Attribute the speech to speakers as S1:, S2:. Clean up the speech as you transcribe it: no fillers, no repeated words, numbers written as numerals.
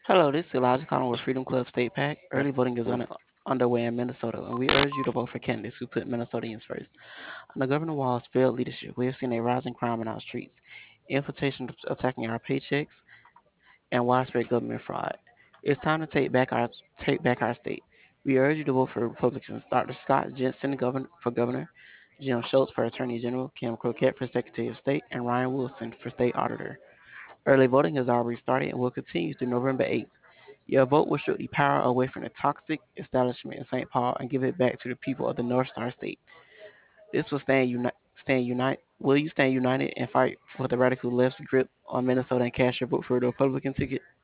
S1: Hello, this is Elijah calling with Freedom Club State PAC. Early voting is underway in Minnesota, and we urge you to vote for candidates who put Minnesotans first. Under Governor Wall's failed leadership, we have seen a rise in crime in our streets, infiltration attacking our paychecks, and widespread government fraud. It's time to take back our state. We urge you to vote for Republicans: Dr. Scott Jensen for governor, Jim Schultz for Attorney General, Kim Crockett for Secretary of State, and Ryan Wilson for State Auditor. Early voting has already started and will continue through November 8th. Your vote will strip the power away from the toxic establishment in St. Paul and give it back to the people of the North Star State. This will stand unite. Will you stand united and fight for the radical left's grip on Minnesota and cast your vote for the Republican ticket?